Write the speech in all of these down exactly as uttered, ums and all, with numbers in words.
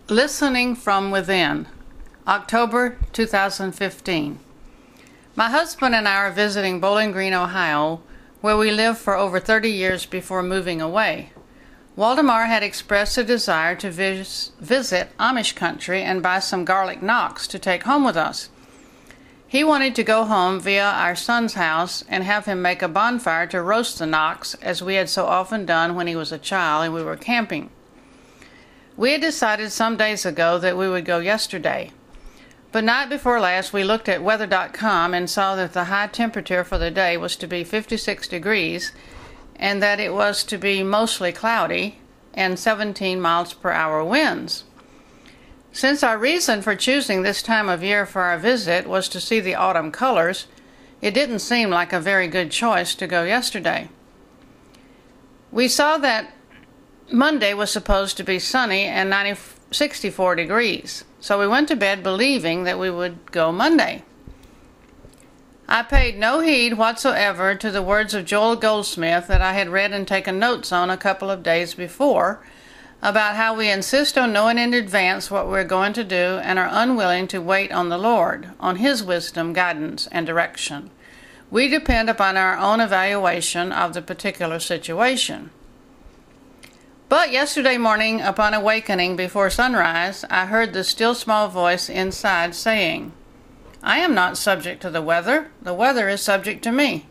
Listening from Within, October two thousand fifteen. My husband and I are visiting Bowling Green, Ohio, where we lived for over thirty years before moving away. Waldemar had expressed a desire to vis- visit Amish country and buy some garlic knocks to take home with us. He wanted to go home via our son's house and have him make a bonfire to roast the knocks, as we had so often done when he was a child and we were camping. We had decided some days ago that we would go yesterday. But night before last we looked at weather dot com and saw that the high temperature for the day was to be fifty-six degrees and that it was to be mostly cloudy and seventeen miles per hour winds. Since our reason for choosing this time of year for our visit was to see the autumn colors, it didn't seem like a very good choice to go yesterday. We saw that Monday was supposed to be sunny and ninety, sixty-four degrees, so we went to bed believing that we would go Monday. I paid no heed whatsoever to the words of Joel Goldsmith that I had read and taken notes on a couple of days before, about how we insist on knowing in advance what we're going to do and are unwilling to wait on the Lord, on His wisdom, guidance, and direction. We depend upon our own evaluation of the particular situation. But yesterday morning, upon awakening before sunrise, I heard the still small voice inside saying, "I am not subject to the weather. The weather is subject to me."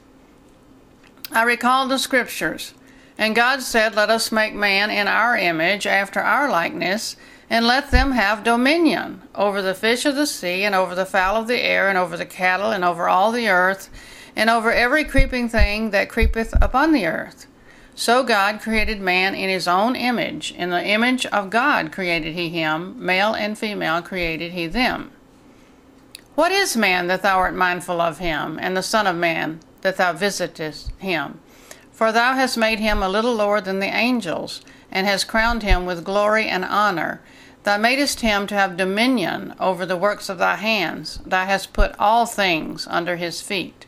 I recalled the scriptures, and God said, "Let us make man in our image, after our likeness, and let them have dominion over the fish of the sea, and over the fowl of the air, and over the cattle, and over all the earth, and over every creeping thing that creepeth upon the earth." So God created man in his own image. In the image of God created he him, male and female created he them. What is man that thou art mindful of him, and the Son of Man that thou visitest him? For thou hast made him a little lower than the angels, and hast crowned him with glory and honor. Thou madest him to have dominion over the works of thy hands. Thou hast put all things under his feet.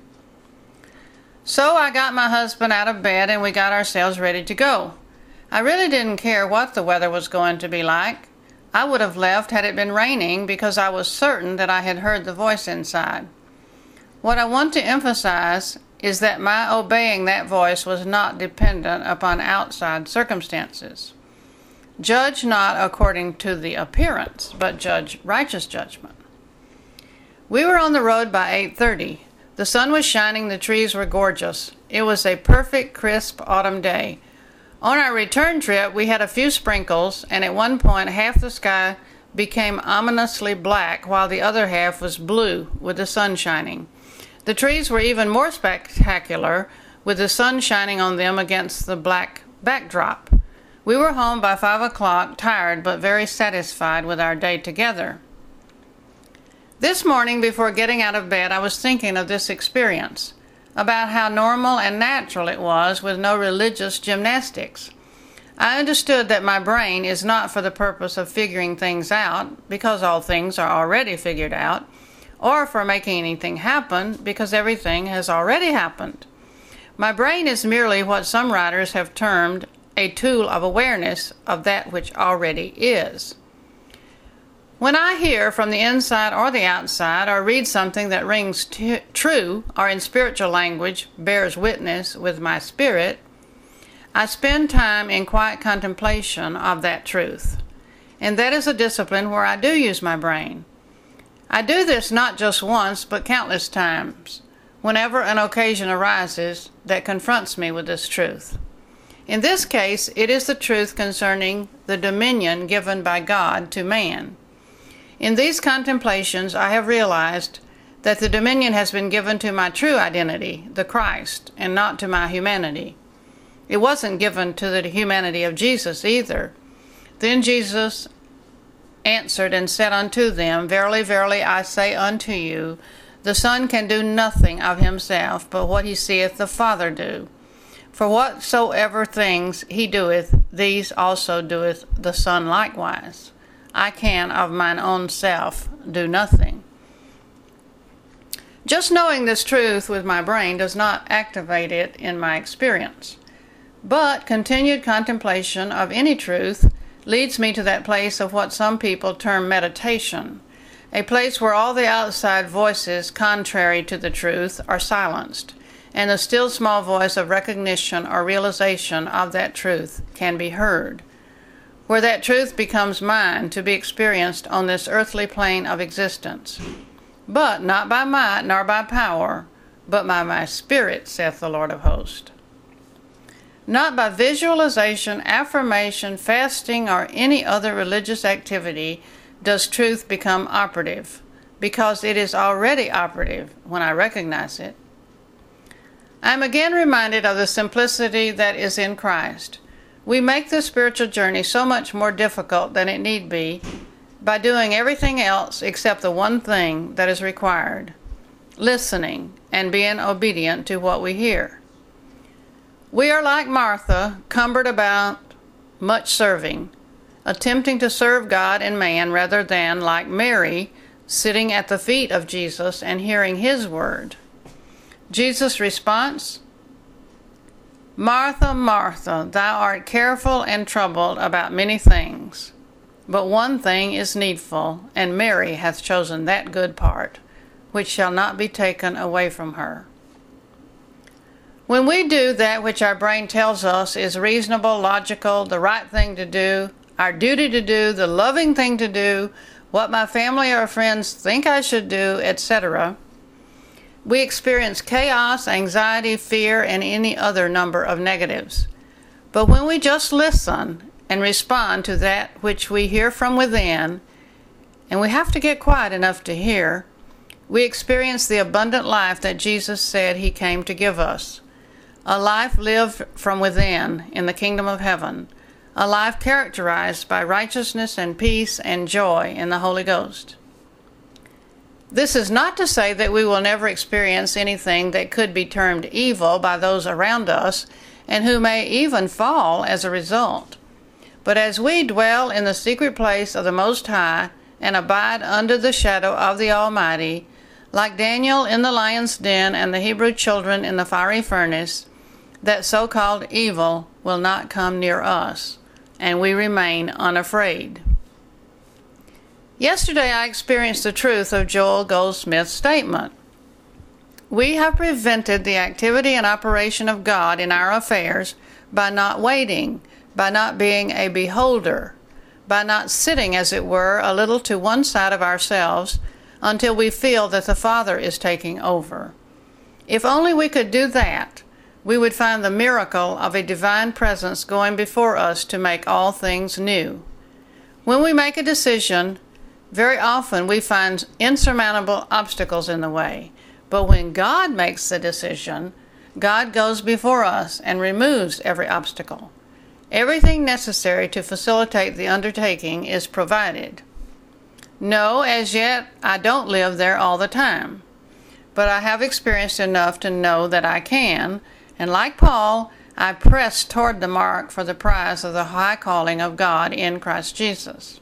So I got my husband out of bed and we got ourselves ready to go. I really didn't care what the weather was going to be like. I would have left had it been raining because I was certain that I had heard the voice inside. What I want to emphasize is that my obeying that voice was not dependent upon outside circumstances. Judge not according to the appearance, but judge righteous judgment. We were on the road by eight thirty. The sun was shining, the trees were gorgeous. It was a perfect, crisp autumn day. On our return trip, we had a few sprinkles, and at one point half the sky became ominously black while the other half was blue with the sun shining. The trees were even more spectacular with the sun shining on them against the black backdrop. We were home by five o'clock, tired but very satisfied with our day together. This morning, before getting out of bed, I was thinking of this experience, about how normal and natural it was with no religious gymnastics. I understood that my brain is not for the purpose of figuring things out, because all things are already figured out, or for making anything happen, because everything has already happened. My brain is merely what some writers have termed a tool of awareness of that which already is. When I hear from the inside or the outside, or read something that rings t- true, or in spiritual language bears witness with my spirit, I spend time in quiet contemplation of that truth. And that is a discipline where I do use my brain. I do this not just once, but countless times, whenever an occasion arises that confronts me with this truth. In this case, it is the truth concerning the dominion given by God to man. In these contemplations, I have realized that the dominion has been given to my true identity, the Christ, and not to my humanity. It wasn't given to the humanity of Jesus either. Then Jesus answered and said unto them, Verily, verily, I say unto you, the Son can do nothing of himself, but what he seeth the Father do. For whatsoever things he doeth, these also doeth the Son likewise. I can of mine own self do nothing. Just knowing this truth with my brain does not activate it in my experience. But continued contemplation of any truth leads me to that place of what some people term meditation, a place where all the outside voices contrary to the truth are silenced, and the still small voice of recognition or realization of that truth can be heard, where that truth becomes mine to be experienced on this earthly plane of existence, but not by might nor by power, but by my spirit, saith the Lord of hosts. Not by visualization, affirmation, fasting, or any other religious activity does truth become operative, because it is already operative when I recognize it. I am again reminded of the simplicity that is in Christ. We make the spiritual journey so much more difficult than it need be by doing everything else except the one thing that is required, listening and being obedient to what we hear. We are like Martha, cumbered about much serving, attempting to serve God and man rather than, like Mary, sitting at the feet of Jesus and hearing his word. Jesus' response, Martha, Martha, thou art careful and troubled about many things, but one thing is needful, and Mary hath chosen that good part, which shall not be taken away from her. When we do that which our brain tells us is reasonable, logical, the right thing to do, our duty to do, the loving thing to do, what my family or friends think I should do, et cetera, we experience chaos, anxiety, fear, and any other number of negatives. But when we just listen and respond to that which we hear from within, and we have to get quiet enough to hear, we experience the abundant life that Jesus said he came to give us. A life lived from within in the kingdom of heaven, a life characterized by righteousness and peace and joy in the Holy Ghost. This is not to say that we will never experience anything that could be termed evil by those around us and who may even fall as a result. But as we dwell in the secret place of the Most High and abide under the shadow of the Almighty, like Daniel in the lion's den and the Hebrew children in the fiery furnace, that so-called evil will not come near us, and we remain unafraid. Yesterday I experienced the truth of Joel Goldsmith's statement. We have prevented the activity and operation of God in our affairs by not waiting, by not being a beholder, by not sitting, as it were, a little to one side of ourselves until we feel that the Father is taking over. If only we could do that, we would find the miracle of a divine presence going before us to make all things new. When we make a decision, very often we find insurmountable obstacles in the way. But when God makes the decision, God goes before us and removes every obstacle. Everything necessary to facilitate the undertaking is provided. No, as yet, I don't live there all the time, but I have experienced enough to know that I can, and like Paul, I press toward the mark for the prize of the high calling of God in Christ Jesus.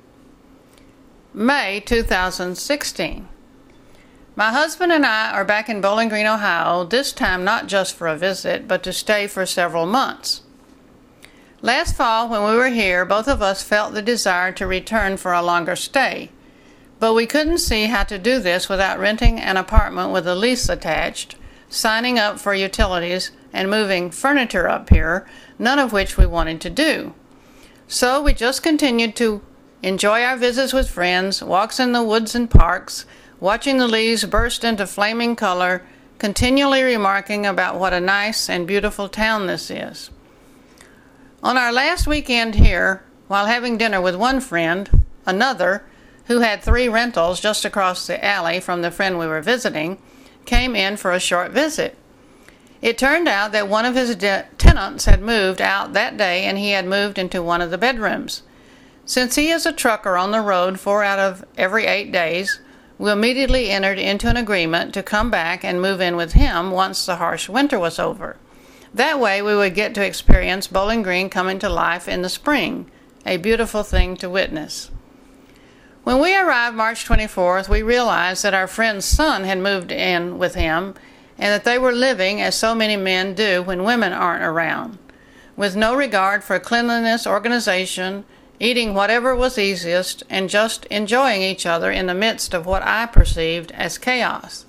May two thousand sixteen. My husband and I are back in Bowling Green, Ohio, this time not just for a visit, but to stay for several months. Last fall, when we were here, both of us felt the desire to return for a longer stay, but we couldn't see how to do this without renting an apartment with a lease attached, signing up for utilities, and moving furniture up here, none of which we wanted to do. So we just continued to enjoy our visits with friends, walks in the woods and parks, watching the leaves burst into flaming color, continually remarking about what a nice and beautiful town this is. On our last weekend here, while having dinner with one friend, another, who had three rentals just across the alley from the friend we were visiting, came in for a short visit. It turned out that one of his de- tenants had moved out that day, and he had moved into one of the bedrooms. Since he is a trucker on the road four out of every eight days, we immediately entered into an agreement to come back and move in with him once the harsh winter was over. That way we would get to experience Bowling Green coming to life in the spring, a beautiful thing to witness. When we arrived March twenty-fourth, we realized that our friend's son had moved in with him and that they were living as so many men do when women aren't around, with no regard for cleanliness, organization, eating whatever was easiest, and just enjoying each other in the midst of what I perceived as chaos.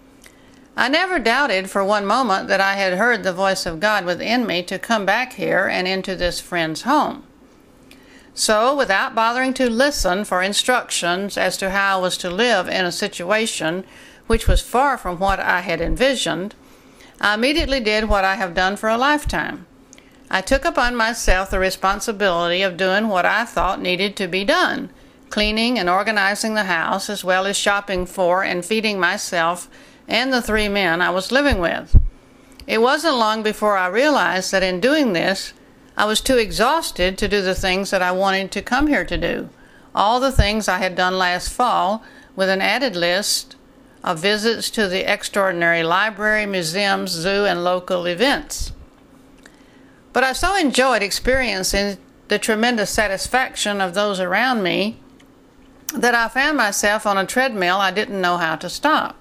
I never doubted for one moment that I had heard the voice of God within me to come back here and into this friend's home. So, without bothering to listen for instructions as to how I was to live in a situation which was far from what I had envisioned, I immediately did what I have done for a lifetime. I took upon myself the responsibility of doing what I thought needed to be done, cleaning and organizing the house, as well as shopping for and feeding myself and the three men I was living with. It wasn't long before I realized that in doing this, I was too exhausted to do the things that I wanted to come here to do, all the things I had done last fall, with an added list of visits to the extraordinary library, museums, zoo, and local events. But I so enjoyed experiencing the tremendous satisfaction of those around me that I found myself on a treadmill I didn't know how to stop.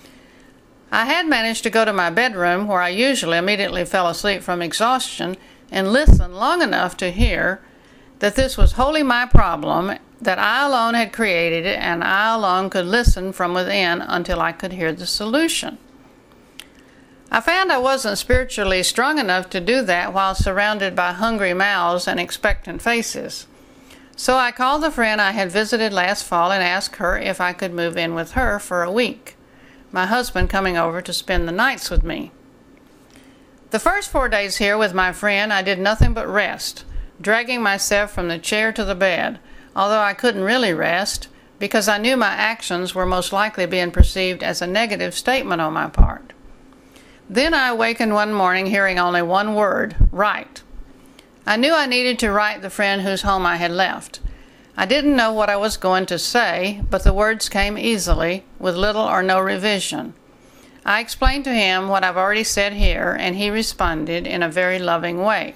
I had managed to go to my bedroom, where I usually immediately fell asleep from exhaustion, and listen long enough to hear that this was wholly my problem, that I alone had created it, and I alone could listen from within until I could hear the solution. I found I wasn't spiritually strong enough to do that while surrounded by hungry mouths and expectant faces. So I called the friend I had visited last fall and asked her if I could move in with her for a week, my husband coming over to spend the nights with me. The first four days here with my friend, I did nothing but rest, dragging myself from the chair to the bed, although I couldn't really rest because I knew my actions were most likely being perceived as a negative statement on my part. Then I awakened one morning hearing only one word, write. I knew I needed to write the friend whose home I had left. I didn't know what I was going to say, but the words came easily, with little or no revision. I explained to him what I've already said here, and he responded in a very loving way.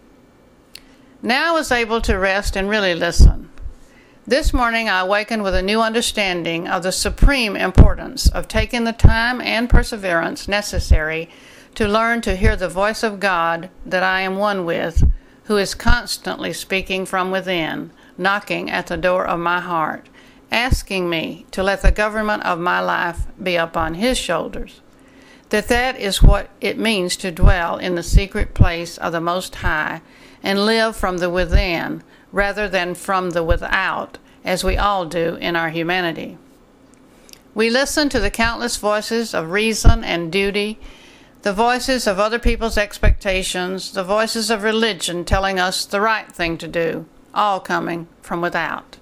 Now I was able to rest and really listen. This morning I awakened with a new understanding of the supreme importance of taking the time and perseverance necessary to learn to hear the voice of God that I am one with, who is constantly speaking from within, knocking at the door of my heart, asking me to let the government of my life be upon his shoulders. That that is what it means to dwell in the secret place of the Most High and live from the within rather than from the without, as we all do in our humanity. We listen to the countless voices of reason and duty, the voices of other people's expectations, the voices of religion telling us the right thing to do, all coming from without.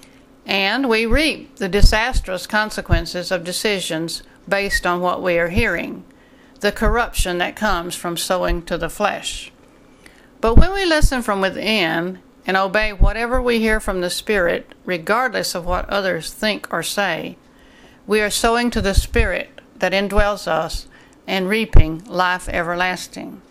And we reap the disastrous consequences of decisions based on what we are hearing, the corruption that comes from sowing to the flesh. But when we listen from within and obey whatever we hear from the Spirit, regardless of what others think or say, we are sowing to the Spirit that indwells us and reaping life everlasting.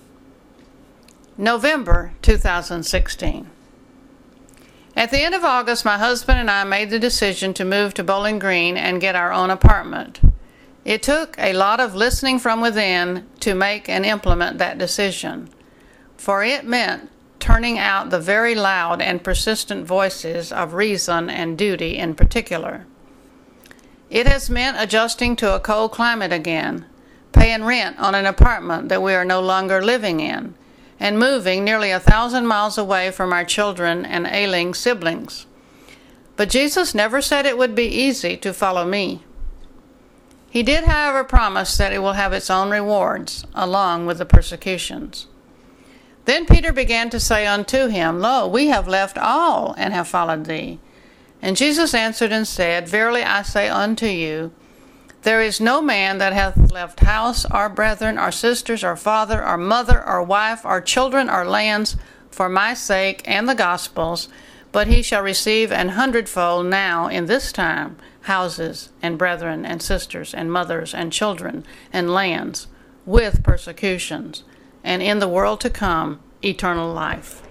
November two thousand sixteen. At the end of August, my husband and I made the decision to move to Bowling Green and get our own apartment. It took a lot of listening from within to make and implement that decision, for it meant turning out the very loud and persistent voices of reason and duty in particular. It has meant adjusting to a cold climate again, paying rent on an apartment that we are no longer living in, and moving nearly a thousand miles away from our children and ailing siblings. But Jesus never said it would be easy to follow me. He did, however, promise that it will have its own rewards, along with the persecutions. Then Peter began to say unto him, Lo, we have left all, and have followed thee. And Jesus answered and said, Verily I say unto you, there is no man that hath left house, or brethren, or sisters, or father, or mother, or wife, or children, or lands, for my sake and the gospel's, but he shall receive an hundredfold now in this time houses, and brethren, and sisters, and mothers, and children, and lands, with persecutions, and in the world to come eternal life.